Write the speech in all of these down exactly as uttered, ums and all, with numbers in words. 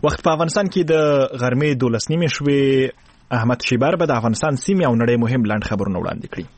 وخت په افغانستان کې د غرمې دولس نیمې شوې. احمد شیبر به د افغانستان سیمې او نړۍ مهم لنډ خبرونه وړاندې کړي.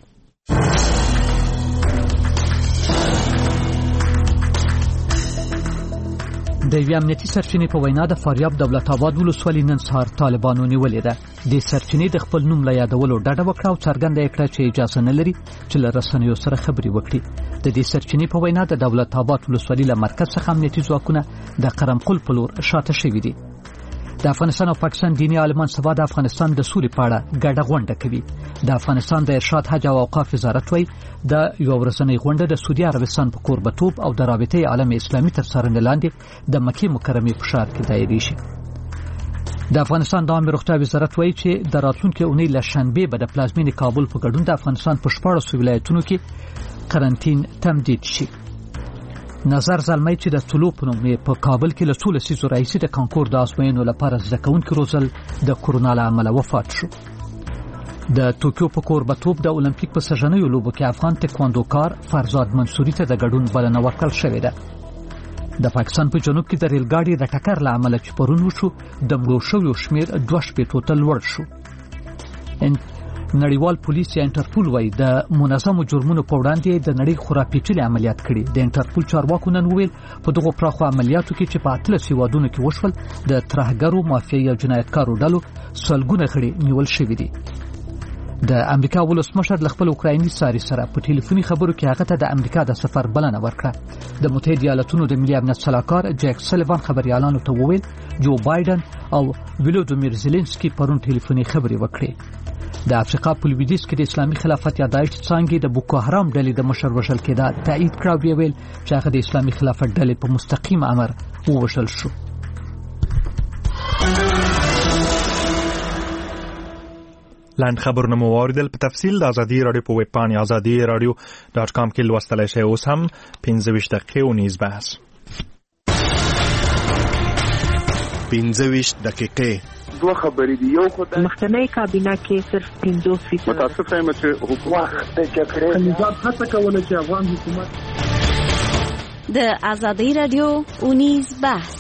د یوې امنیتي سرچینې په وینا د فاریاب دولت آباد ولسوالۍ نن سهار طالبانو نیولې ده. د سرچینې د خپل نوم له یادولو ډډه وکړه او څرګنده یې کړه چې اجازه نه لري چې له رسنیو سره خبرې وکړي. د دې سرچینې په وینا د دولت آباد ولسوالۍ له مرکز څخه امنیتي ځواکونه د قرمقل په لور شاته شوي دي. د افغانستان او پاکستان دیني عالمان سبا د افغانستان د سولې په اړه ګډه غونډه کوي. د افغانستان د ارشاد حج او اوقاف وزارت وايي د یو ورځنۍ غونډه د سعودي عربستان په کوربتوب او د رابطې عالم اسلامي تر څارنې لاندې د مکې مکرمې په ښار کې دایري شي. د افغانستان د عامه روغتیا وزارت وايي چې د راتلونکي اونۍ له شنبې به د پلازمینې کابل په ګډون د افغانستان په شپاړسو ولایتونو کې قرنطین تمدید شي. نظر زلمی چې د طلوع په نوم په کابل کې له څو لسیزو راهیسې د کانکور د ازموینو لپاره زده کوونکي روزل د کورونا له امله وفات شو. د توکیو په کوربتوب د اولمپیک په سږنیو لوبو کې افغان تکواندوکار فرزاد منصوري ته د ګډون بلنه ورکړل شوې ده. د پاکستان په جنوب کې د ریل ګاډي د ټکر له امله چې پرون وشو د مړو شویو شمېر دوه شپېتو ته لوړ شو. نړیوال پولیس یا انټرپول وايي د منظمو جرمونو په وړاندې د نړۍ خورا پیچلي عملیات کړي. د انټرپول چارواکو نن وویل په دغو پراخو عملیاتو کې چې په اتلس هیوادونو کې وشول د ترهګرو مافیایي او جنایتکارو ډلو سلګونه غړي نیول شوي دي. د امریکا ولسمشر له خپل اوکرایني ساري سره په ټلیفوني خبرو کې هغه ته د امریکا د سفر بلنه ورکړه. د متحده ایالاتونو د ملي امنیت سلاکار جیک سلیوان خبريالانو ته وویل جو بایدن او ولودیمیر زيلنسکي پرون ټلیفوني خبري وکړي. د افریقا په لویدیځ کې د اسلامي خلافت یا داعش څانګې د بوکو حرام ډلې د مشر وژل کېده تایید کړ او ویل چې هغه د اسلامي خلافت ډلې په مستقیم امر ووژل شو. لاند خبرونه مو واردل په تفصیل د ازادي رادیو په ویب پاڼې ازادي رادیو ډاټ کام کې لوستلای شئ. اوس هم پنځه ویشت دقیقې ونیز بحث. پنځه ویشت دقیقې دوه خبرې دي. یو خدای مخکنی کابینه کې صرف پنځه فیصد متاسف یم چې حکومت د جګړې نظام هڅه کوله چې افغان حکومت د ازادي رادیو ونیز بحث.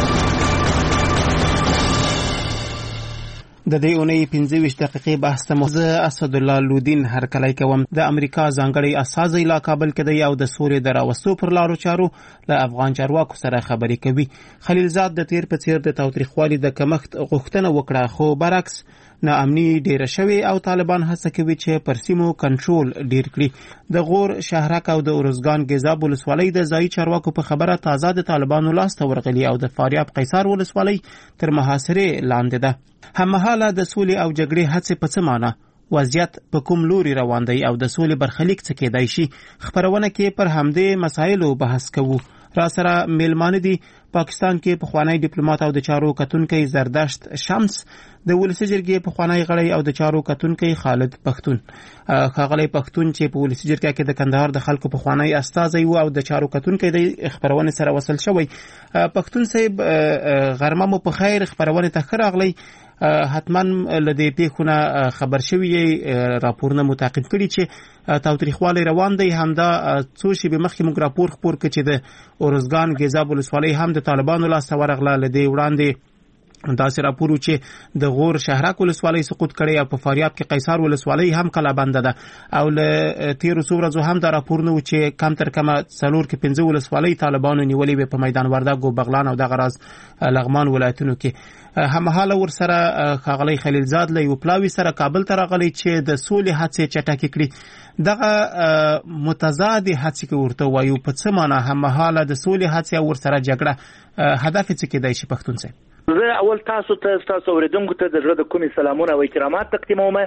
د دې اونۍ پنځه ویشت دقیقې بحث ته مزه اسد الله لودین هرکلی کوم. د امریکا ځانګړی استازی لا کابل کې دی او د سولې د راوستو پر لارو چارو له افغان چارواکو سره خبرې کوي. خلیلزاد د تیر په څیر د تاوتریخوالي د کمښت غوښتنه وکړه خو برعکس ناامني ډیره شوې او طالبان هڅه کوي چې پر سیمو کنټرول ډیر کړي. د غور شهرک او د اورزګان ګیزاب ولسوالۍ د ځایي چارواکو په خبره تازه د طالبانو لاس ته ورغلي او د فاریاب قیصر ولسوالۍ تر محاصرې لاندې ده. هممهاله د سولې او جګړې هڅې په څه معنی وضعیت په کوم لوري روان دی او د سولې برخلیک څه کېدای شي. خبرونه کې پر همدې مسایلو بحث کوو. را سره میلمانه دي پاکستان کې پخوانی ډیپلوماټ او د چارو کتونکي زردشت شمس، د ولسی جرګې پخوانی غړی او د چارو کتونکي خالد پښتون. خاغلی پښتون چې په ولسی جرګه کې د کندهار د خلکو پخوانی استازی و او د چارو کتونکي د خبرونه سره وصل شوی. پښتون صاحب غرمه مو په خیر، خبرونه ته راغلی. حتما لدې پیښونه خبر شوی، راپورونه متعقب کړي چې تاوتریخوالی روان دی. همدا څو شېبې مخکې موږ راپور خپور کړ چې د اورزګان ګیزاب ولسوالۍ هم د طالبانو لاسته ورغله. لدې وړاندې داسې راپور و چې د غور شهرک ولسوالۍ سقوط کړی او په فاریاب کې قیصر ولسوالۍ هم کلا بنده ده. او له تیرو څو ورځو هم دا راپور نه و چې کم تر کمه څلور کې پنځه ولسوالۍ طالبانو نیولې وې په میدان وردګ او بغلان او دغه راز لغمان ولایتونو کې. هممهاله ورسره ښاغلی خلیلزاد له یو پلاوي سره کابل ته راغلی چې د سولې هڅې چټکې کړي. دغه متضاد هڅې کې ورته وایو په څه معنی هممهاله د سولې هڅې او ورسره جګړه هدف څه کېدای شي پښتون صاحب؟ زه اول تاسو ته تاسو اوریدونکو ته د زړه د کومې سلامونه او احترامات تقدیموم.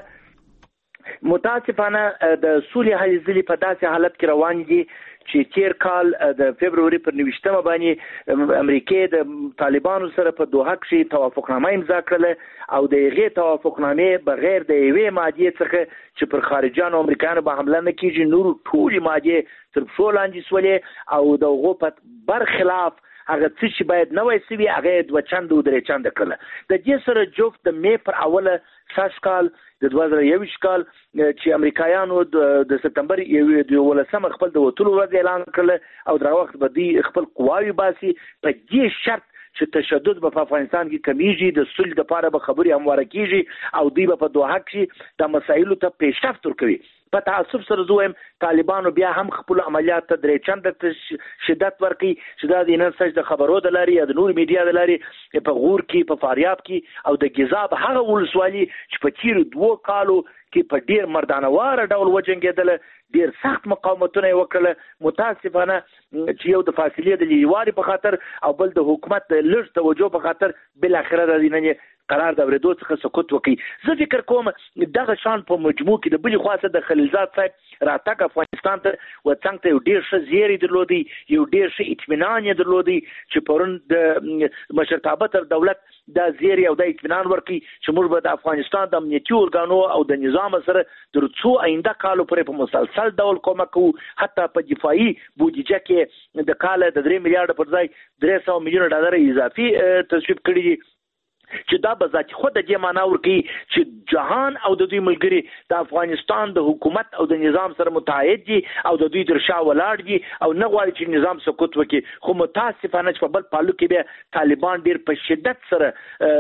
متاسفانه د سولې هلې ځلې په داسې حالت کې روان دي چې تیر کال د فبروري پر نویشتمه باندې امریکا د طالبانو سره په دوحه کې توافقنامه امضا کړله او د هغې توافقنامې بغیر د یوې مادې څخه چې پر خارجيانو امریکایانو به حمله نه کیږي نور ټولې مادې تر پښو لاندې سولې او د هغو په برخلاف هغه څه چې باید نه وای سوي هغه دوه چنده او درې چنده کړله. د دې سره جفت د مې پر اوله ساس کال د دوه زره یوویشت کال چې امریکایانو د سپتمبر یولسمه خپل د وټولو ورځ اعلان کړل او دا وخت به دوی خپل قواوی باسي په دې شرط چې تشدد په افغانستان کې کمیږي، د صلح لپاره به خبرې همواره کیږي او دوی به په دوحه کې د مسایلو ته پیشرفت ورکوي. په تعصب سره زویم طالبانو بیا هم خپل عملیات ته درې چنده شدت ورکړي چې دا د نن سج د خبرو د لاري یا د نور میډیا د لاري په غور کې په فاریاب کې او د ګزاب هغه ولسوالي چې په تیر دوه کالو کې په ډیر مردانوار ډول وجنګېدل، ډیر سخت مقاومتونه وکړل. متاسفانه چې یو د فاصلې د لیواري په خاطر او بل د حکومت د لږ توجه په خاطر بل اخره د دینه قرار د ورېدو څخه سکوت وکړي. زه فکر کوم دغه شان په مجموع کې د بلې خاصه د خلیلزاد صاحب راتګ افغانستان ته وڅنګ ته یو ډیر ښه زیری درلودي، یو ډیر ښه اطمینان یې درلودي چې پرون د مشرتابه تر دولت دا زیری او د اطمینان ورکړي چې موږ به د افغانستان د امنیتي ارګانو او د نظام سره تر څو آینده کالو پورې په مسلسل ډول کومک کوو. حتی په دفاعي بودیجه کې د کال د درې میلیارډ پر ځای درې سوه میلیونه ډالر اضافي تصویب کړي دي چې دا به ذاتي خود د دې معنا ورکوي چې جهان او د دوی ملګري د افغانستان د حکومت او د نظام سره متحد دي او د دوی تر شا ولاړ دي او نه غواړي چې نظام سقوط وکړي. خو متاسفانه چې په بل پالو کې بیا طالبان ډیر په شدت سره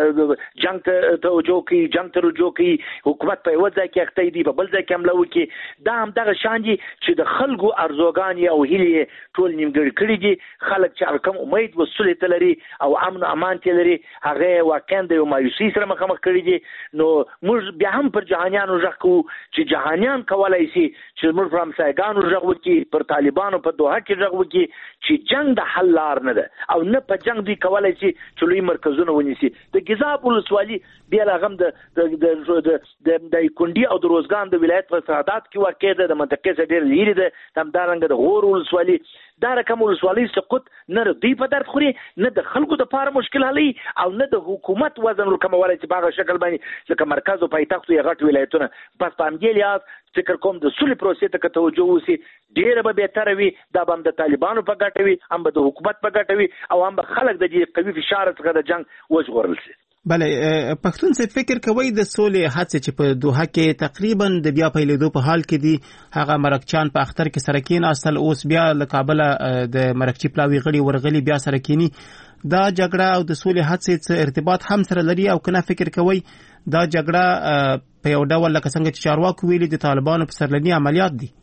جنگ ته توجه کوي، جنگ ته رجوع کوي، حکومت په یو ځای کې اخته دي، په بل ځای کې حمله وکړي. دا هم دغه شان دي چې د خلکو ارزوګان او هیلې ټول نیمګړي کړي دي. خلک چې کوم امید وسولې ته لري او امن او امان ته لري هغه واقعا د یو مایوسي سره مخامخ کړي دي. نو موږ بیا هم پر جهانیانو غږ کوو چې جهانیان کولای شي چې موږ پر همسایګانو غږ وکړي، پر طالبانو په دوحه کې غږ وکړي چې جنگ د حل لار نه ده او نه په جنگ دوی کولای شي چې لوی مرکزونه ونیسي. د ګزاب ولسوالي بیا لغم د د د کندي او د روزګان د ولایت په سعادت کې واقع ده، د منطقې څخه ډېر لري ده. همدارنګه د غور ولسوالي دا رقم ولسوالي سقوط نه دوی په درد خوري، نه د خلکو د پاره مشکل حلي او نه د حکومت وزن ورکمولای چې په هغه شکل باندې لکه مرکز او پایتخت یې غټ ولایتونه. پس په همدې لحاظ فکر کوم د صلح پروسې ته توجه وشي ډېره به بهتره وي. دا به هم د طالبانو په ګټه وي، هم به د حکومت په ګټه وي او هم به خلک د دې قوي فشار څخه د جنگ وژغورل شي. بله پښتون څه فکر کوي د سولې هڅې چې په دوحه کې تقریبا د بیا پیلېدو په حال کې دي؟ هغه مرکچان په اختر کې سره کېناستل، اوس بیا له کابله د مرکچي پلاوي غړي ورغلي بیا سره کېني. دا جګړه او د سولې هڅې څه ارتباط هم سره لري او کنه فکر کوي دا جګړه په یو ډول لکه څنګه چې چارواکو ویلي د طالبانو په سرلني عملیات دي؟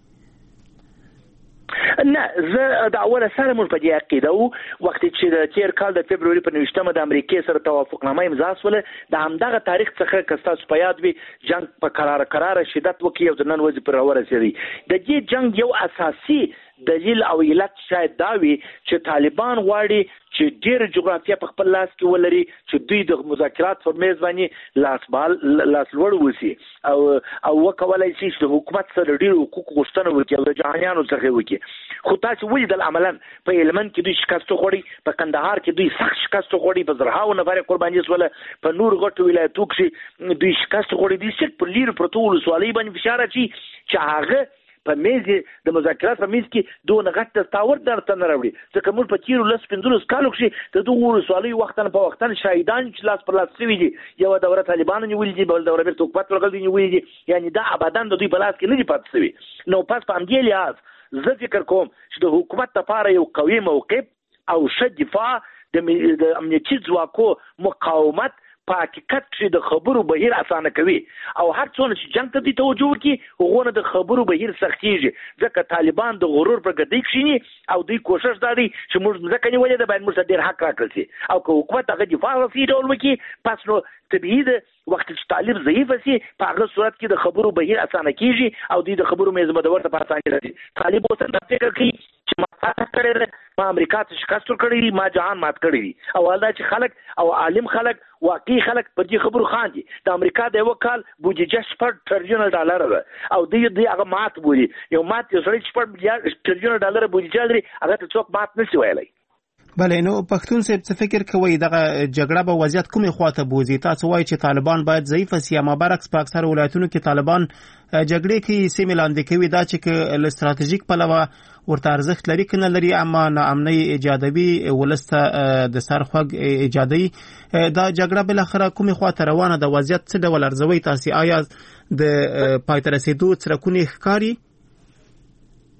نه، زه د اوله سره موږ په دې عقیده وو وخت چې د تیر کال د فبروري په نویشتمه د امریکې سره توافقنامه امضا شوله. د همدغه تاریخ څخه که ستاسو په یاد وي جنگ په قرار قرار شدت وکړي او د نن ورځې پر ورسېدی. د دې جنگ یو اساسي دلیل او علت شاید دا وي چې طالبان غواړي چې ډېر جغرافیه په خپل لاس کې ولري، چې دوی د مذاکرات پر میز باندې لاس بال لاس لوړ وسی او او وکولای شي چې حکومت سره ډېر حقوق غوښتنه وکړي او د جهانیانو څخه وکړي. خو تاسو ولیدل عملاً په هلمند کې دوی شکست خوړی، په کندهار کې دوی سخت شکست خوړی، په زرهاو نفر قرباني شول، په نور غټو ولایتونو کې دوی شکست خوړی. دي چې په لیر پروتو ولسوالۍ باندې فشار اچي چې هغه په میز د مذاکرات په میز کې دونه غټ تاور درته نه راوړي. ځکه موږ په تیرو لس پنځلس کالو کې د دغو ولسوالیو وختن په وختن شهیدان چې لاس پر لاس شوي دي، یو دوره طالبانو نیولي دي، بل دوره بیرته حکومت ورغلي نیولي دي، یعنی دا ابدا د دوی په لاس کې نه دي پاتې شوي. نو پس په همدې لحاظ زه فکر کوم چې د حکومت لپاره یو قوي موقف او ښه دفاع د امنیتي ځواکو مقاومت په حقیقت کې د خبرو بهیر اسانه کوي او هر څونه چې جنگ ته دي توجه وکړي هغونه د خبرو بهیر سختيږي. ځکه طالبان د غرور پر ګدۍ کښیني او دوی کوشش داري چې موږ ځکه نیولې ده باید موږ ډېر حق راکړل شي او که حکومت هغه دفاع وکړي ډول وکړي پس نو طبیعي ده وخت چې طالب ضعیف شي په هغه صورت کې د خبرو بهیر اسانه کیږي او دوی د خبرو میز مدور ته په اسانۍ راځي. طالب اوس دا فکر کوي چې ما تاسو کړی ده، ما امریکا ته شکست ورکړی، ما جهان مات کړی دي او الله چې خلک او عالم خلک واقعي خلک په دې خبرو خاندي. د امریکا د یو کال بودیجه شپږ ټریلیون ډالر ده او دوی دوی هغه مات بولي. یو مات یو سړی شپږ ټریلیون ډالر بودیجه لري هغه ته څوک مات نشي ویلای. بله نو پښتون صاحب څه فکر کوي دغه جګړه به وضعیت کومې خواته بوزي؟ تاسو وایي چې طالبان باید ضعیف شي، اما برعکس په اکثر ولایتونو کې طالبان جګړې کې سیمې لاندې کوي. دا چې له ستراتیژیک پلوه ورته ارزښت لري که نه لري، اما ناامنۍ ایجادوي، ولس ته د سر خوږ ایجادوي. دا جګړه بالاخره کومې خواته روانه ده؟ وضعیت څه ډول ارزوي تاسو؟ آیا د پای ته رسېدو څرکونه ښکاري؟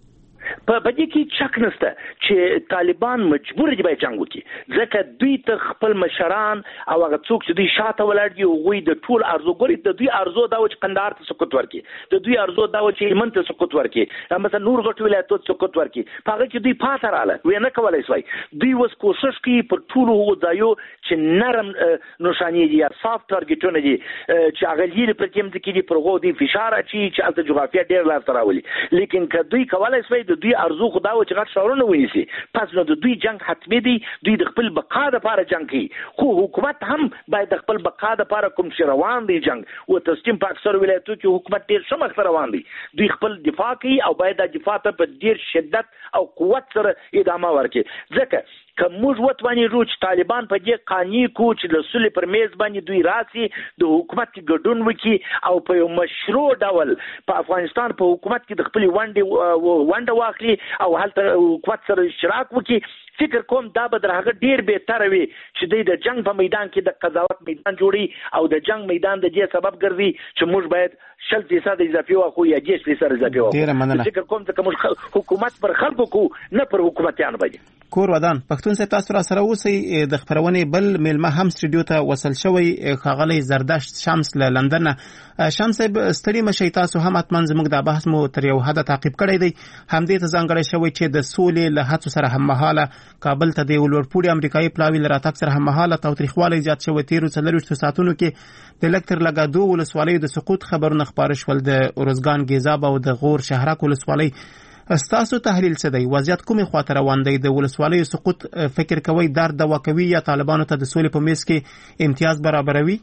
په دې کې شک نشته چې طالبان مجبور دي به جنگ وکړي ځکه دوی ته خپل مشران او هغه څوک چې دوی شاته ولاړ دي هغوی د ټول ارزوګري د دوی ارزو دا و چې قندهار ته سقوط ورکړي د دوی ارزو دا و چې هلمند ته سقوط ورکړي مثلا نور غټ ولایتونو ته سقوط ورکړي په هغه کې دوی پاته رااله وی نه کولی شوی دوی اوس کوشش کوي په ټولو هغو ځایو چې نرم نښانې دي یا صاف ټارګېټونه دي چې هغه لرې پرتې مځکې دي پر هغو دوی فشار اچوي چې هلته جغرافیه ډېر لاسته راولي لیکن که دوی کولی شوی د دوی ارزو خو دا و چې غټ ښارونه ونیسي پس نو د دوی جنګ حتمي دی دوی د خپل بقا دپاره جنګ کوي خو حکومت هم باید د خپل بقا دپاره کوم چې روان دی جنګ و تسلیم په اکثرو ولایتونو کې حکومت ډېر ښه مخته روان دی دوی خپل دفاع کوي او باید دا دفاع ته په ډېر شدت او قوت سره ادامه ورکړي ځکه که موږ وتوانېږو چې طالبان په دې قانع کړو چې د سولې پر میز باندې دوی راسي د حکومت کې ګډون وکړي او په یو مشروع ډول په افغانستان په حکومت کې د خپلې ونډې ونډه واخلي او هلته حکومت سره اشتراک وکړي فکر کوم دا به در هغه ډېر بهتره وي چې دوی د جنگ په میدان کې د قضاوت میدان جوړي او د جنگ میدان د دې سبب ګرځي چې موږ باید شل فیصد اضافي واخلو یا دېرش فیصد اضافي واخلو فکر کوم چې موږ حکومت پر خلکو کو نه پر حکومتیانو باندې کور ودان پښتون سي تاسو را سره اوسئ د خبرونې بل میلمه هم سټډیو ته وصل شوی ښاغلی زردشت شمس له لندن شمس صاحب ستړي مشئ تاسو هم حتما زموږ دا بحث مو تر یو حده تعقیب کړی دی همدې ته ځانګړی شوی چې د سولې له هڅو سره هممهاله کابل ته د ولورپوړي امریکایي پلاوي له راتګ سره هممهاله تاوتریخوالی زیات شوی تیرو څلرویشتو ساعتونو کې د لکتر لګا دوه ولسوالیو د سقوط خبرونه خپاره شول د ارزګان ګیزاب او د غور شهرک ولسوالۍ ستاسو تحلیل څه دی وضعیت کومې خواته روان دی د ولسوالیو سقوط فکر کوئ درد دوا کوي یا طالبانو ته د سولې په میز کې امتیاز برابروي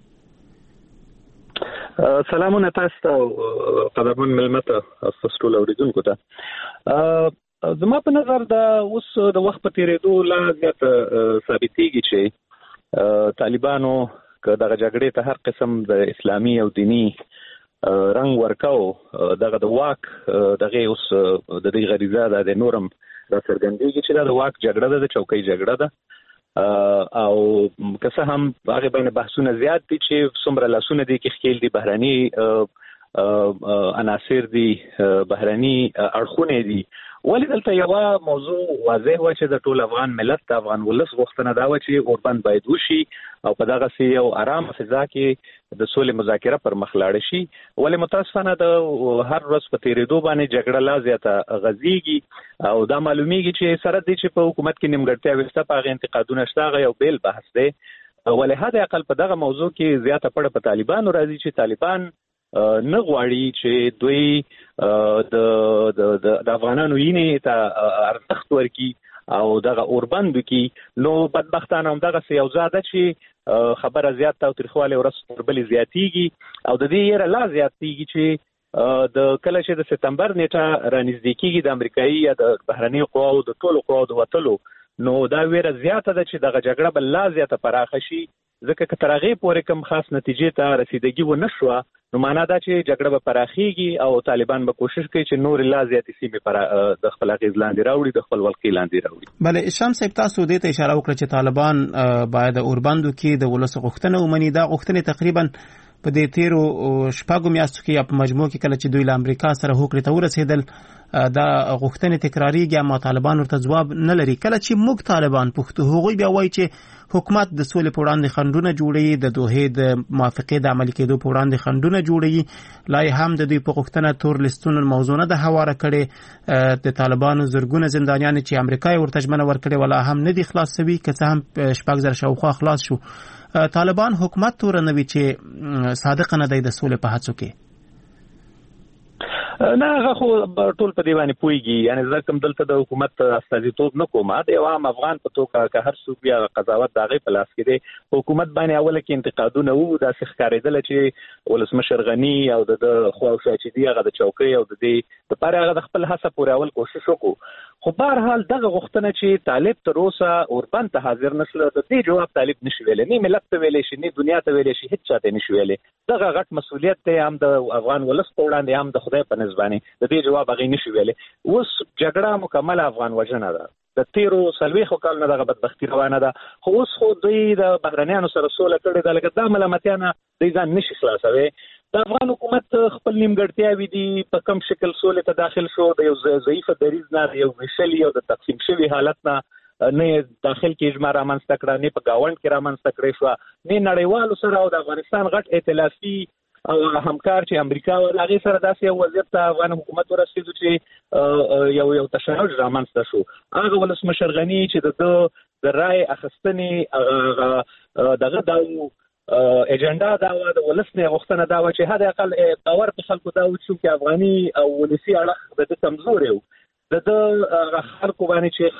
سلامونه تاسو ته قدرمن ملمه ته تاسو ټول اوریدونکو ته زما په نظر دا اوس د وخت په تیریدو لا زیات ثابتېږي چې طالبانو که دغه جګړې ته هر قسم د اسلامي او دینی رنګ ورکاو دغه د واک دغه اوس د دې غریزه ده د نورم را څرګندېږي چې دا د واک جګړه ده د چوکۍ جګړه ده او که څه هم هغه باندې بحثونه زیات دي چې څومره لاسونه دي کې خېل دي بهراني عناصر دي بهراني اړخونه دي ولې دلته یو موضوع واضح و چې د ټول افغان ملت د افغان ولس غوښتنه دا و چې اوربند باید وشي او په دغه سي یو آرام فضا کې د سولې مذاکره پر مخ لاړ شي ولې متاسفانه د هر ورځ په تیریدو باندې جګړه لا زیاته غزيږي او دا معلومیږي چې سره دي چې په حکومت کې نیمګړتیا وسته په هغه انتقادونه شته یو بیل بحث دی ولې هدا اقل په دغه موضوع کې زیاته پړه په طالبانو راځي چې طالبان نه غواړي چې دوی د د افغانانو یې ته ارزښت ورکړي او دغه اوربند کې نو بدبختانه هم دغه یو زاده چې خبره زیات تاوتریخوالی ورځ پر بلې زیاتېږي او د دې یره لا زیاتېږي چې د کله چې د سپتمبر نیټه رانږدې کېږي د امریکایي یا د بهرنیو قواو د ټولو قواو د وتلو نو دا ویره زیاته ده چې دغه جګړه به لا زیاته پراخه شي ځکه که تر هغې پورې کوم خاص نتیجې ته رسیدګي ونه شوه نو معنا دا چې جګړه به پراخېږي او طالبان به کوشش کوي چې نور لا زیاتې سیمې د خپل اغېز لاندې راوړي د خپل ولقې لاندې راوړي بله شمس صاحب تاسو دې ته اشاره وکړه چې طالبان باید د اوربندو کې د ولس غوښتنه ومني دا غوښتنې تقریبا په دې تیرو شپږو میاشتو کې یا په مجموع کې کله چې دوی له امریکا سره هوکړې ته ورسېدل دا غوښتنې تکراریږي اما طالبان ورته ځواب نه لري کله چې موږ طالبان پوښتو هغوی بیا وایي چې حکومت د سولې په وړاندې خنډونه جوړوي د دوحې د موافقې د عملي کېدو په وړاندې خنډونه جوړوي لا یې هم د دوی په غوښتنه تور لیستونو موضوع نه ده هواره کړې د طالبانو زرګونه زندانیان چې امریکا یې ورته ژمنه ورکړې ولا هم نه دي خلاص شوي که څه هم شپږ زره شاوخوا خلاص شو طالبان حکومت تورنوي چې صادق نه دی د سولې په هڅو کې نه هغه خو ټول په دی باندې پويږي یعنی زه کوم دلته د حکومت استازیتوب نه کوم د یو عام افغان په توګه که هر څوک بیا قضاوت دغه په لاس کې دی حکومت باندې اوله کې انتقادونه وو د ښکارېدل چې ولسمشر غنی او د خواوشا چې دی هغه د چوکۍ او د دې لپاره هغه د خپل هڅه پورې اول کوشش وکړو خو بهر حال دغه غوښتنه چې طالب تر اوسه اوربند ته حاضر نشله د دې جواب طالب نشي ویلې نه ملت ته ویلې شي نه دنیا ته ویلې شي هیڅ چاته نشي ویلې دغه غټ مسؤلیت دی هم د افغان ولس په وړاندې هم د خدای په نسبانه د دې جواب هغه نشي ویلې اوس جګړه مکمل افغان وژنه ده د تیرو سلويخو کال نه دغه بدبختی روانه ده خو اوس خو دوی د بهرنیانو سره سوله کړې ده لکه دا ملامتیانه دوی ځان نشي خلاصوي د افغان حکومت خپل نیمګړتیاوې دي په کوم شکل سولې ته داخل شو د یو ضعیفه دریځ نه یو ویشلي او د تقسیم شوي حالت نه نه داخل کې اجماع رامنځته کړه نه په گاوند کې رامنځته کړې شو نه نړیوالو سره او د افغانستان غټ ائتلافي او همکار چې امریکا او هغه سره داسې یو وضعیت ته افغان حکومت ورسېدو چې یو یو تشنج رامنځته شو. هغه ولسمشر غني چې د د رای اخیستنې دغه د اجنډا دا و د ولسنه غوښتنه دا و چې هدا اقل باور په خلکو دا و چې افغاني او ولسی اړه د کمزور یو د خلکو باندې چې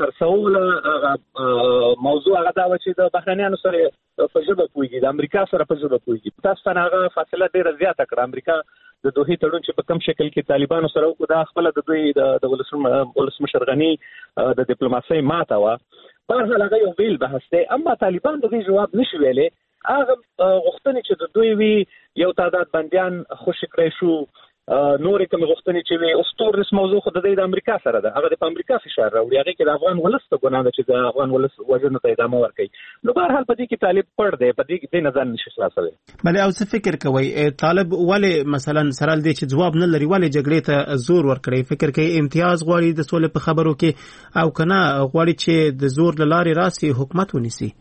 خرڅول موضوع هغه دا و چې د بهرنیانو سره په ژبه پوهیږي د امریکا سره په ژبه پوهیږي تاسو ته هغه فاصله ډیره زیاته کړه. امریکا د دوه تړون چې په کوم شکل کې طالبانو سره وکړه دا خپل د دوی د ولسمشر غني د ډیپلوماسۍ ماته و. په هغه هغه یو بیل بحث دی اما طالبان د دې جواب نشي ویلي. هغه غوښتنې چې د دوی وی یو تعداد بنديان خوشی کړی شو نورې کوم غوښتنې چې وي اوس تورس موضوع خو د د امریکا سره ده هغه د امریکا فشار راوړي هغه کې د افغان ولس ته ګناه ده چې د افغان ولس وژنو ته ادامه ورکړي. نو بهر حال په دې کې طالب پړ دی په دې کې د نظر نشي خلاصوي. بلې او څه فکر کوي طالب ولې مثلا سره دې چې جواب نه لري ولې جګړې ته زور ورکړي فکر کوي امتیاز غواړي د سولې په خبرو کې او کنه غواړي چې د زور لارې راسي حکومت ونیسي.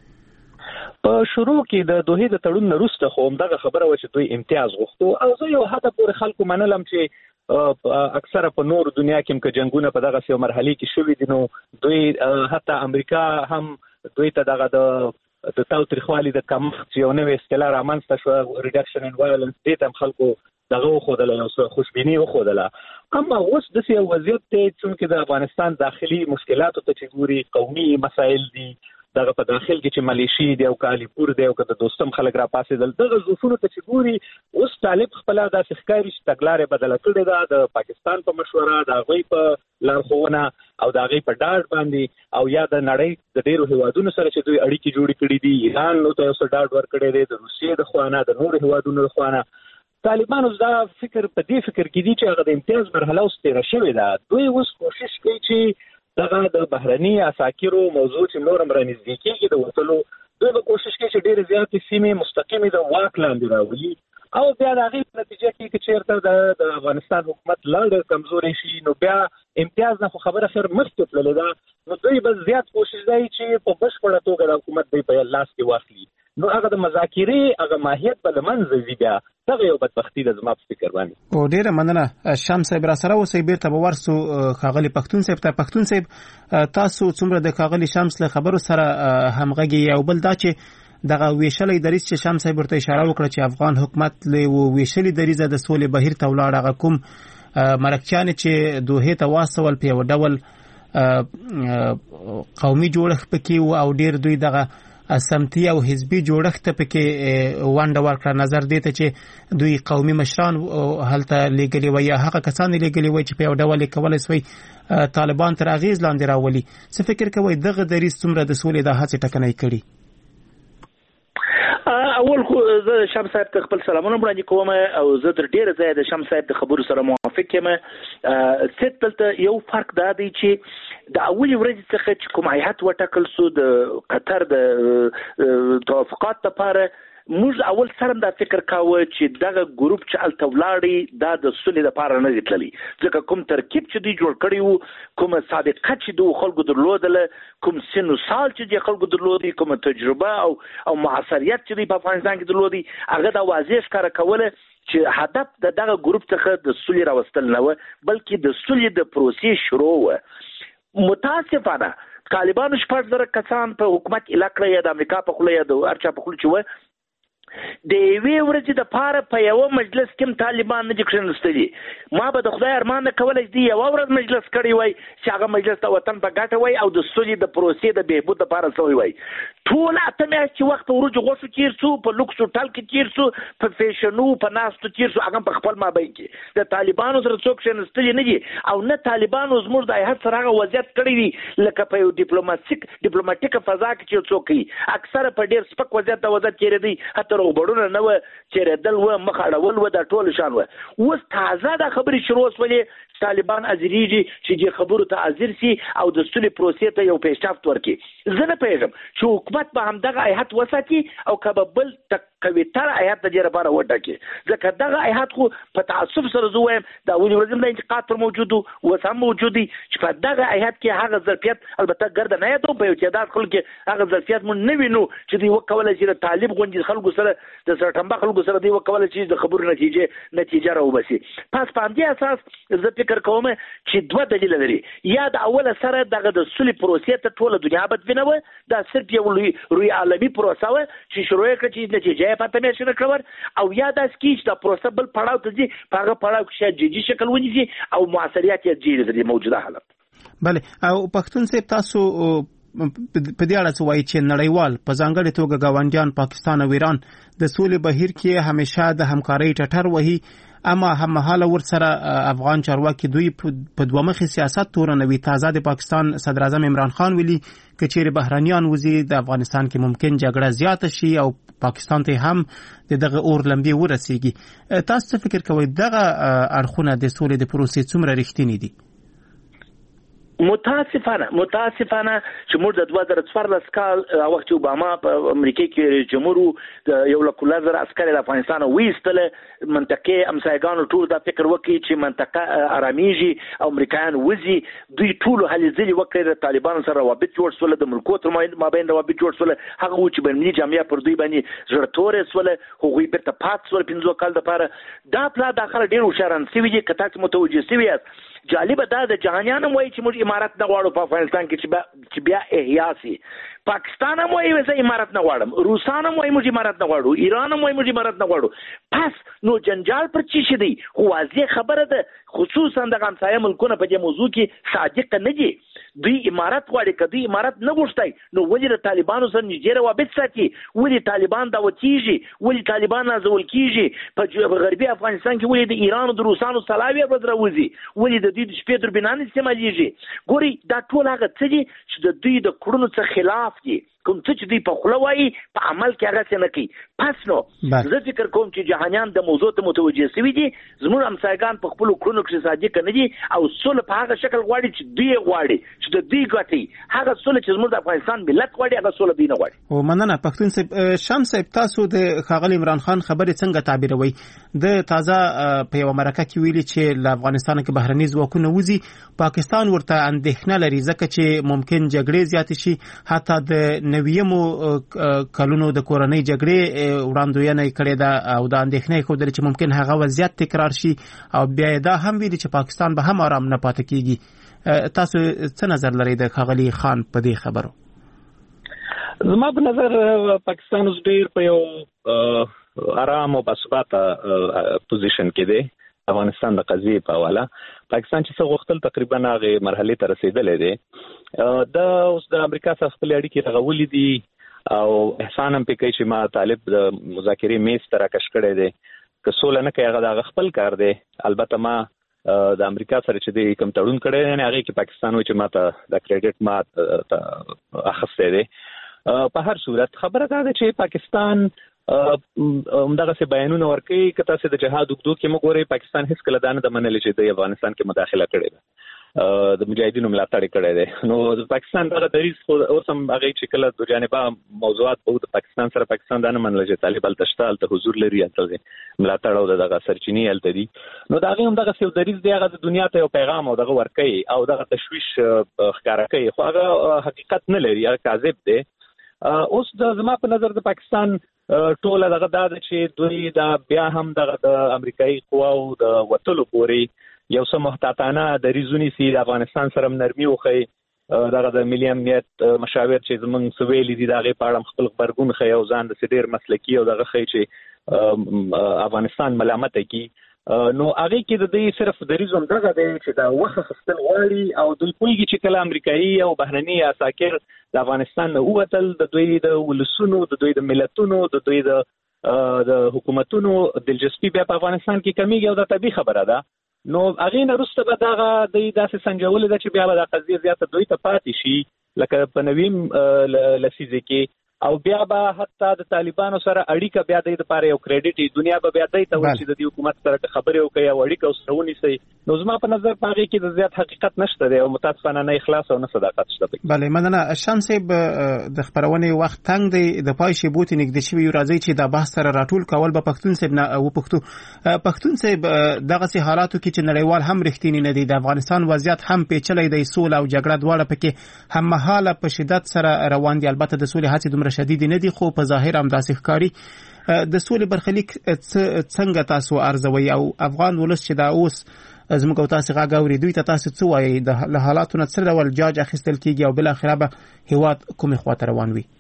په شروع کې د دوه د تړون وروسته خو همدغه خبره و چې دوی امتیاز غوښتو او زه یو حد پورې خلکو منلم چې اکثره په نور دنیا کې هم که جنگونه په دغه سیو مرحلي کې شوي دي نو دوی حتی امریکا هم دوی ته دغه د د تاوتریخوالي د کمښت یو نوې اصطلاح رامنځته شوه ریډکشن ان وایلنس دې ته هم خلکو دغه وښودله یو څه خوشبیني وښودله. اما اوس داسې یو وضعیت دی چونکې د افغانستان داخلي مشکلاتو ته چې ګوري قومي مسایل دي دغه په داخل کې چې ملیشي دی او کالی پور دی او که د دوستم خلک را پاسېدل دغه ظروفونو ته چې ګوري اوس طالب خپل داسې ښکاري چې تګلارې بدله کړې ده د پاکستان په مشوره د هغوی په لارښوونه او د هغوی په ډاډ باندې او یا د نړۍ د ډېرو هیوادونو سره چې دوی اړیکې جوړې کړي دي ایران ته یو څه ډاډ ورکړی دی د روسیې د خوا نه د نورو هیوادونو د خوا نه. طالبانو دا فکر په دې فکر کې دي چې هغه د امتیاز مرحله اوس تېره شوې ده. دوی اوس کوشش کوي چې دغه د بهرني عساکرو موضوع چې نورم رانږدې کېږي د وتلو دوی به کوشش کوي چې ډېرې زیاتې سیمې مستقیمې د واک لاندې راولي او بیا د هغې په نتیجه کې که چېرته د افغانستان حکومت لا ډېر کمزوری شي نو بیا امتیاز نه خو خبره خیر مخکې تللې ده نو دوی به زیات کوشش دی چې په بشپړه توګه د حکومت دوی په لاس کې واخلي نو هغه د مذاکرې هغه ماهیت به له منځه ځي بیا دغه یو بدبختي ده زما په فکر باندې. او ډېره مننه شمس صاحب را سره اوسئ بیرته به ورسو ښاغلي پښتون صاحب ته. پښتون صاحب تاسو څومره د ښاغلي شمس له خبرو سره همغږي او بل دا چې دغه ویشلې دریځ چې شمس صاحب ورته اشاره وکړه چې افغان حکومت له ویشلې دریځه د سولې بهیر ته ولاړ هغه کوم مرکچیان چې دوه ته واستول په یو ډول قومي جوړښت پکې او ډېر دوی دغه سمتي او حزبي جوړښت پکې وانډه ورکړه نظر دی ته چې دوی قومي مشران هلته لګلي وي یا هغه کسان لګلي وي چې په یو ډول کولای شي طالبان تر اغیز لاندې راولي. څه فکر کوي دغه دریځ څومره د سولې د هڅې ټکنۍ کړي؟ اول خو زه شمس صاحب ته خپل سلامونه وړاندې کوم او زه تر ډیره ځایه د شمس صاحب د خبرو سره موافق یم. څه دلته یو فرق دا دی چې د اولې ورځې څخه چې کوم هیئت وټاکل سو د قطر د توافقات لپاره موږ اول سره دا فکر کاوه چې دغه ګروپ چې الته ولاړی دا د سولې لپاره نه دی تللی ځکه کوم ترکیب چې دوی جوړ کړی وو کوم سابقه چې دوی خلکو درلودله کوم سن و سال چې دوی خلکو درلودي کوم تجربه او او معاصریت چې دوی په افغانستان کې درلودي هغه دا واضح ښکاره کوله چې هدف د دغه ګروپ څخه د سولې راوستل نه و بلکې د سولې د پروسې شروع و. متاسفانه طالبانو شپږ زره کسان په حکومت اله کړی یا د امریکا په خوله یا د هر چا په خوله چې و د یوې ورځې دپاره په یوه مجلس کې هم طالبان نه دي کښېنستلي. ما به د خدای ارمان نه کولی چې یوه ورځ مجلس کړی وای چې هغه مجلس د وطن په ګټه وای او د سولې د پروسې د بهبود لپاره سوی وای. ټول اته میاشتې وخت وروجو غوښو تېر سو په لوکس هوټل کې تېر سو په فیشنو په ناستو تېر سو هغه په خپل مابین کې د طالبانو سره څوک کښېنستلي نه دي او نه طالبانو زموږ د هیات سره هغه وضعیت کړی وي لکه په یو ډیپلوماتیک ډیپلوماټیکه فضا کې چې څوک کوي اکثره په ډېر سپک وضعیت د وضعیت تېرېدی حتی روغبړونه نه وه چېرېدل وه مخ اړول وه دا ټول شان وه. اوس تازه دا خبرې شروع شولې چې طالبان ازریږي چې د خبرو ته حاضر سي او د سولې پروسې ته یو پیشرفت ورکړي. زه نه پوهېږم چې حکومت به همدغه هیئت وساتي او که به بل قویتر هیئت د دې لپاره وټاکي، ځکه دغه هیئت خو په تعصب سره زه وایم دا ولې ورځم د انتقاد پر موجود و اوس هم موجود دی چې په دغه هیئت کې هغه ظرفیت البته ګرده نه یادوم په یو تعداد خلکو کې هغه ظرفیت مونږ نه وینو چې دوی وکولی چې د طالب غوندې خلکو سره د سرټمبه خلکو سره دوی وکولی چې د خبرو نتیجې نتیجه راوباسي. پس په همدې اساس زه فکر کوم چې دوه دلیله لري، یا د اوله سره دغه د سولې پروسې ته ټوله دنیا بدبینه وه، دا صرف یو لوی روی عالمي پروسه وه چې شروع یې کړه چې نتیجه یې پته مې شنه کړه، او یا داسې کېږي چې دا پروسه بل پړاو ته ځي، په هغه پړاو کې شاید جدي شکل ونیسي او موثریت یې ډېر د موجوده حالت. بله، او پښتون صاحب تاسو په دې اړه څه وایي چې نړیوال په ځانګړې توګه ګاونډیان پاکستان او ایران د سولې بهیر کې همیشه د همکارۍ ټټر وهي، اما هممهاله ورسره افغان چارواکي دوی په دوه مخې سیاست تورنوي. تازه د پاکستان صدر اعظم عمران خان ویلي که چیرې بهرانیان وزي د افغانستان کې ممکن جګړه زیاته شي او پاکستان ته هم دغه اور لمبې ورسیږي. تاسو څه فکر کوئ دغه اړخونه د سولې د پروسې څومره رښتینی دي؟ متاسفانه متاسفانه چې موږ د دوه زره څوارلس کال وخت چې اوباما په امریکا کې جمهور د یو لک لزر عسکر د افغانستان وېستله منطقه امسایګانو ټول دا فکر وکړي چې منطقه آرامیږي او امریکایان وزي، دوی ټول هلې ځلې وکړي د طالبانو سره روابط جوړ شول، د ملکو تر مابین روابط جوړ شول، هغه چې بینالمللي جامعه پر دوی باندې زړه تورې شول، هغوی بیرته پات شول پنځه کال دپاره. دا پلا داخله ډېر هوښیاران سوي دي، که تاسو متوجه سوي یاست. جالبه دا د جهانیان هم وایي چې موږ امارت نه غواړو په افغانستان کې چې بیا احیا سي، پاکستان هم وایي زه امارت نه غواړم، روسان هم وایي موږ امارت نه غواړو، ایران هم وایي موږ امارت نه غواړو. پس نو جنجال پر چی شي دی؟ خو واضح خبره ده خصوصا د همسایه ملکونه په دې موضوع کې صادق نه دي. دوی امارت غواړي، که دوی امارت نه غوښتای نو ولې د طالبانو سره نږدې روابط ساتي؟ ولې طالبان دعوتېږي؟ ولې طالبان نازول کېږي؟ په غربي افغانستان کې ولې د ایران او د روسانو سلاوي ورځ راوځي؟ ولې د دوی د شپې دوربینان استعمالېږي؟ ګورئ دا ټول هغه څه دي چې د دوی د کړنو څخه خلاف دي، کوم څه چې دوی په خوله وایي په عمل کې هغه څه نه کوي. پس نو زه فکر کوم چې جهانیان د موضوع ته متوجه سوي دي، زموږ همسایګان په خپلو کړنو کې صادق نه دي او سوله په هغه شکل غواړي چې دوی غواړي چې د دوی ګټي، هغه سوله چې زموږ د افغانستان ملت غواړي هغه سوله دوی نه غواړي. او مننه پښتون صاحب. شمس صاحب تاسو د ښاغلي عمران خان خبرې څنګه تعبیروي؟ د تازه په یوه مرکه کې ویلي چې له افغانستان کې بهرني ځواکونه وځي، پاکستان ورته اندېښنه لري ځکه چې ممکن جګړې زیاتې شي، حتی د نویمو کلونو د کورنۍ جګړې وړاندوینه کړې ده او د اندېښنې ښودلې چې ممکن هغه وضعیت تکرار شي، او بیا دا هم ویلي چې پاکستان به هم آرام نه پاتې کیږي. تاسو څه نظر لرئ د ښاغلي خان په دې خبرو؟ زما په نظر پاکستان اوس ډېر په یو آرام او باثباته پوزیشن کې دی. افغانستان د قضیې په حواله پاکستان چې څه غوښتل تقریبا هغې مرحلې ته رسېدلی دی. دا اوس د امریکا سره خپلې اړیکې رغولې دي او احسان هم پې کوي چې ما طالب د مذاکرې میز ته راکش کړی دی. که سوله نه کوي هغه د هغه خپل کار دی. البته ما د امریکا سره چې دی کوم تړون کړی دی هغې کې پاکستان وایي چې ما ته د کریډټ ما اخیستی دی. په هر صورت خبره دا ده چې پاکستان همدغسې بیانونه ورکوي. که تاسې د جهاد اوږدو کې موږ ګورئ پاکستان هېڅکله دا نه ده منلې چې د افغانستان کې مداخله کړې ده، د مجاهدینو ملاتړ یې کړی دی. نو د پاکستان دغه دریځ خو اوس هم هغې چې کله دو جانبه موضوعات به د پاکستان سره پاکستان دا نه منله چې طالب هلته شته، هلته حضور لري، هلته ملاتړ او د دغه سرچینې هلته دي. نو د هغې همدغسې یو دریځ دی، هغه د دنیا ته یو پیغام او دغه ورکوي او دغه تشویش ښکاره کوي، خو هغه حقیقت نه لري، هغه کاذب دی. اوس د زما په نظر د پاکستان ټوله دغه دا ده چې دوی دا بیا هم دغه د امریکایي قواو د وتلو پورې یو څه محتاطانه دریځ ونیسي، د افغانستان سره هم نرمي وښیي، دغه د ملي امنیت مشاور چې زموږ څه ویلي دي د هغې په اړه خپل غبرګون ښیي او ځان داسې ډېر مسلکي او دغه ښیي چې افغانستان ملامته کړي. نو هغې کې د دوی صرف دریځ همدغه دی چې دا وخت اخیستل غواړي او دوی پوهېږي چې کله امریکایي او بهرني عساکر د افغانستان نه ووتل، د دوی د ولسونو، د دوی د ملتونو، د دوی د حکومتونو دلچسپي بیا په افغانستان کې کمیږي او دا طبیعي خبره ده. نو هغې نه وروسته به دغه دوی داسې سنجولې ده چې بیا به دا قضیه زیاته دوی ته پاتې شي، لکه په نویم لسیزه کې او بیا به حتی د طالبانو سره اړیکه بیا د لپاره یو کریډټ دنیا به بیا د ته ورشي د حکومت سره خبرې وکړي او اړیکه سره ونیسي. نو زما په نظر پاره کې د زیات حقیقت نشته دی او متاسفانه نه اخلاص او نه صداقت شته. بله مننه. شمس صاحب د خبرونې وخت تنگ دی، د پای شی بوت نږدې شوی راځي چې دا بحث سره راټول کول به پښتون صاحب نه او پښتو پښتون صاحب دغه سي حالاتو کې چې نړیوال هم رښتینی نه دی، د افغانستان وضعیت هم پیچلی دی، سوله او جګړه دواړه پکې هم مهاله په شدت سره روان دي. البته د سولې هڅې دومره شدید نه دي خو په ظاهر هم داسې ښکاري. د سولې برخلیک څنګه تاسو ارزوي او افغان ولس چې دا اوس زموږ او تاسو غږ اوري دوی ته تاسو څه وایي د حالاتو نه څه ډول جاج اخیستل کیږي او بل اخره به هیواد کومه خواته روان وي؟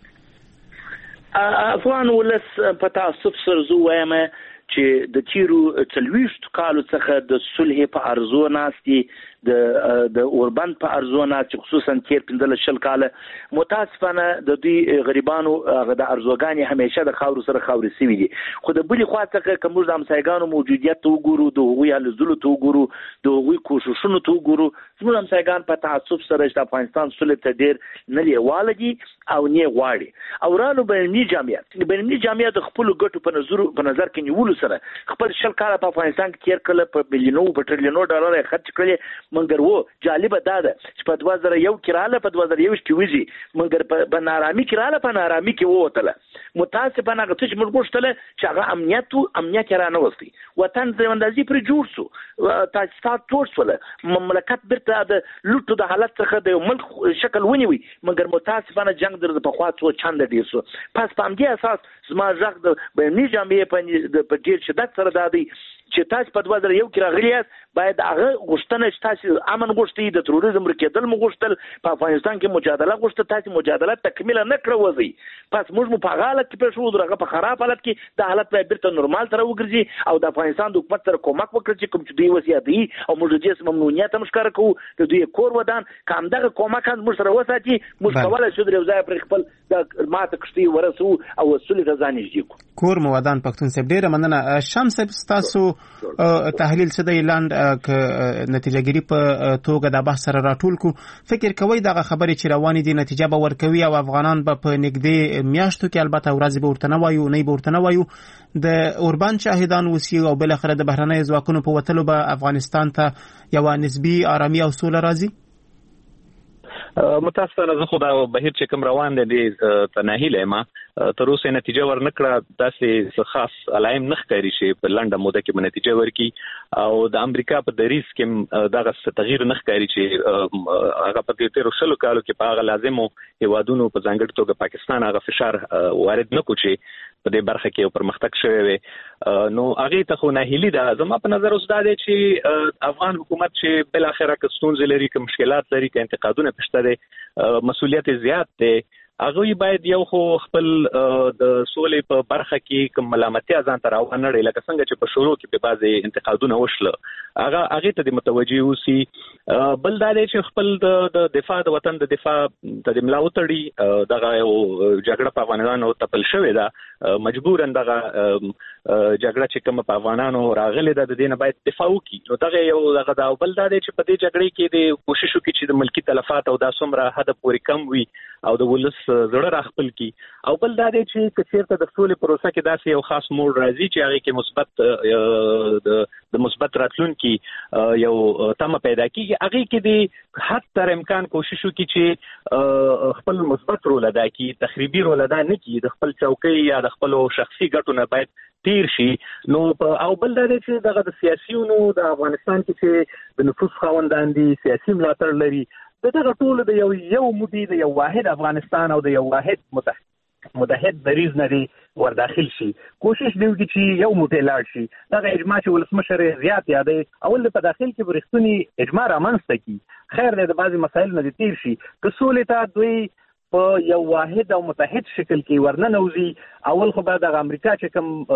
افغان ولس په تعصب سره زو وایم چې د تیرو څلويشت کالو څخه د صلح په ارزو ناستي، د د اوربند په ارزو ناستي، خصوصا تیر پندل شل کاله متاسفانه د دوی غریبانو د ارزوګانی همیشه د خاور سره خاوري سوي دي. خو د بلی خوا څخه کوم د همسایګانو موجودیت ته وګورو، د هغوی حلزلو ته وګورو، د هغوی کوششونو ته وګورو، زموږ همسایګان په تعصب سره د افغانستان صلح ته ډیر نه لیواله دي او نه غواړي. او رانو بینالمللي جامعیت بینالمللي جامعیت د خپل ګټو په نظر په نظر کې نیولو سره خپل شل کاله په افغانستان کې تیر کله په بلیونو په ټریلیونو ډالر خرج کړي. منګر وو جالب ده چې په دوه زره یو کراله په دوه زره یو کې وځي منګر په نارامي کراله په نارامي کې ووتله. متاسفانه هغه چې موږ غوښتل چې هغه امنیت او امنیت را نه وستي وطن ځوندازي پر جوړ سو، تاسیسات جوړ سول، مملکت برته د لوټو د حالت څخه د ملک شکل ونیوي. مګر متاسفانه جنگ در په خوا څو چاند ډیر سو. پس په همدې اساس زما ځخ د بینالمللي جامعې په په ډیر شدت سره دادی چې تاسو په دوه زره یو کې راغلی یاست، باید هغه غوښتنه چې تاسو امن غوښتي، د تروریزم رکېدل مو غوښتل، په افغانستان کې مجادله غوښته، تاسو مجادله تکمیل نه کړو وځي. پس موږ مو په حالت کې پېښو درغه په خراب حالت کې د حالت په بیرته نورمال تر وګرځي او د افغانستان د حکومت سره کومک وکړي چې کوم چې دوی وصیت دي او موږ دې ممنونیت هم ښکار کوو د دوی کور ودان کوم دغه کومک هم موږ سره وساتي. موږ کولای شو درې ځای پر خپل د ماته کشتي ورسو او وصول ته ځان نږدې کو کور مو ودان. پښتون صاحب ډیره مننه. شمس تاسو تحلیل څه دی لاند ک نتیجه ګیری په توګه د بحث سره راټول کو، فکر کوي دغه خبرې چې روانې دي نتیجه به ورکوي او افغانان به په نږدې میاشتو کې البته ورځ به ورته نه وایو نه به ورته نه وایو د اوربند شاهدان وسی او بل اخره د بهرنۍ ځواکونو په وتلو به افغانستان ته یو نسبی آرامي او سوله راځي؟ متاسفانه زه خو دا بهیر چې کوم روان دی ته ناهیله ما تر اوسه نتیجه ورنکړه، داسې خاص علایم نه ښکاري چې په لنډه موده کې نتیجه ورکړي او د امریکا په دریځ کې دغه تغییر نه ښکاري چې هغه په تیرو شلو کالو کې په هغه لازمو هیوادونو په ځانګړي توګه پاکستان هغه فشار وارد نه کوي په دې برخه کې پرمختګ شوی وي. نو هغه ته خو ناهیلي ده. زما په نظر اوس دا دی چې افغان حکومت چې بل اخره که ستونزې لري، که مشکلات لري، که انتقادونه پشته دي، مسؤلیت زیات دی. هغه باید یو خو خپل د سولې په برخه کې کوم ملامتیا ځان ته راوړي نه لکه څنګه چې په شروع کې په بعضي انتقادونه وشله هغه هغه ته متوجي اوسي. بل دا دی چې خپل د دفاع د وطن د دفاع ته ملا وتړي. دغه یو جګړه په افغانانو تپل شوې ده، مجبورا دغه جګړه چې کوم په افغانانو راغلي ده د دې نه باید دفاع وکړي. نو دغه یو دغه دا بل دا دی چې په دې جګړې کې د کوشش وکړي چې د ملکی تلفات او د څومره حد پورې کم وي او د ولس زړه راخپل کی. او بل دا دی چې کثیرته د سولې پروسه کې داسې یو خاص موډ راځي چې هغه کې مثبت د مثبت راتلونکي یو تمه پیدا کیږي. هغه کې د حد تر امکان کوشش وکړي چې خپل مثبت رول ادا کړي، تخریبي رول ادا نه کړي، د خپل چوکۍ یا د خپل شخصي ګټو نه باید تیر شي. نو او بل دا دی چې دغه د سیاسيونو د افغانستان کې چې د نفوذ خاوندان دي، سیاسي ملاتړ لري، دغه ټول د یو یو مودي د یو واحد افغانستان او د یو واحد متحد متحد دریز نه دی ور داخل شي. کوشش دی چې یو موټی لاړ شي. دغه اجماع چې ولسمشر زیات یادې اول په داخل کې برښتونی اجماع رامنځته کی خیر دی د بعضی مسایل نه تیر شي که سولې ته دوی په یو واحد او متحد شکل کې ورننوزي. اول خو به د امریکا چې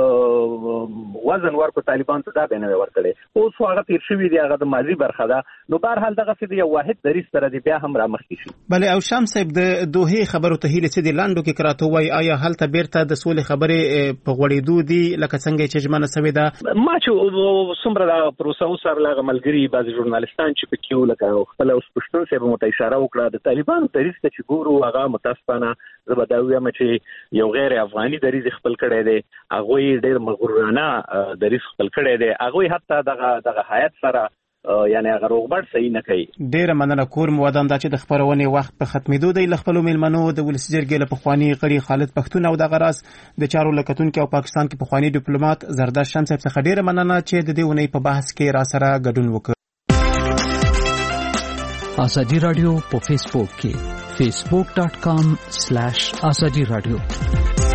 کوم وزن ورکو طالبان ته دا به نه ورکړي اوس هغه تیر شوی دی، هغه د ماضي برخه ده. نو بهر حال دغه څه دی یو واحد دریس سره دی بیا هم را مخکې شي. بله او شمس صاحب د دوه خبرو ته هیله څه دی لاندو کې کراته وای آیا هلته بیرته د سولې خبرې په غوړېدو دي لکه څنګه چې جمعنه سوي ده؟ ما چې څومره د پروسه سره لغه ملګری بعضي ژورنالیستان چې په کیو لکه خپل اوس پښتون صاحب مت اشاره وکړه د طالبانو دریس ته چې ګورو هغه متاسفانه زه به دا وایم چې یو غیر افغاني دریځ خپل کړی دی، هغه ډېر مغرورانه دریځ خپل کړی دی، هغه حتی دغه دغه حیات سره یعنی هغه روغبړ صحیح نه کوي. ډیره مننه کور مو ودان دا چې د خبرونې وخت په ختمېدو دی. له خپلو میلمنو د ولسي جرګې له پخواني غړي خالد پښتون او دغه راز د چارو لکتونکي او پاکستان کې پخواني ډیپلوماټ زرداد شمس صاحب څخه ډیره مننه چې د دې اونۍ په بحث کې را سره ګډون وکړ. ازادي رادیو په فیسبوک کې facebook.com/azadi radio